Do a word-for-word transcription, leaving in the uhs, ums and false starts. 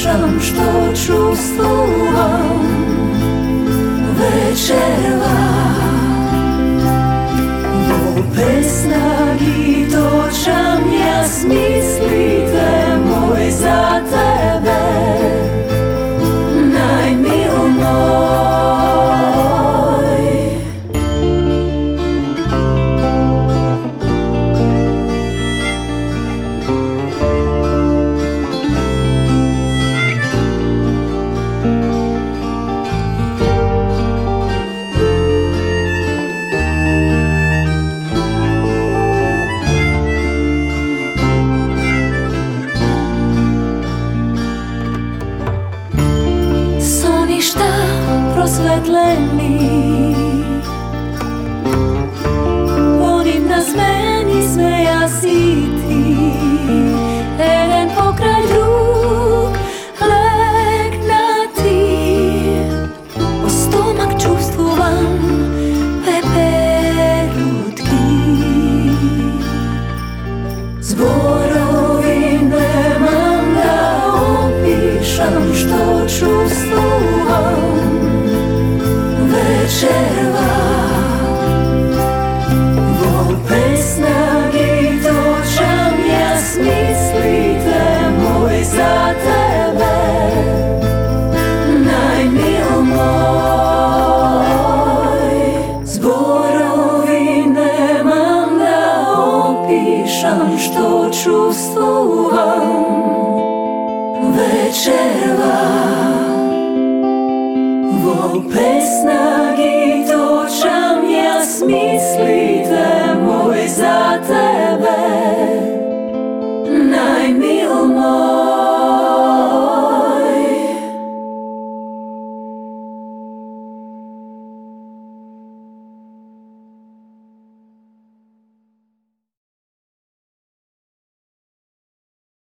opišem što čustvujem večera. Vo pesna gitočam ja smislite moj za tebe, najmil moj. Prosvetleni, onim na zmeni smeja si ti, jeden pokraj drug legnati, o stomak čustvujem peperutki. Zborovi nemam da opišem što čustvujem večera. Vo pesna gitočam ja smislite moj za tebe, najmil moj. Zborovi nemam da opišem što čustvujem večera. Vo pesna gitočam ja smislite moj za tebe,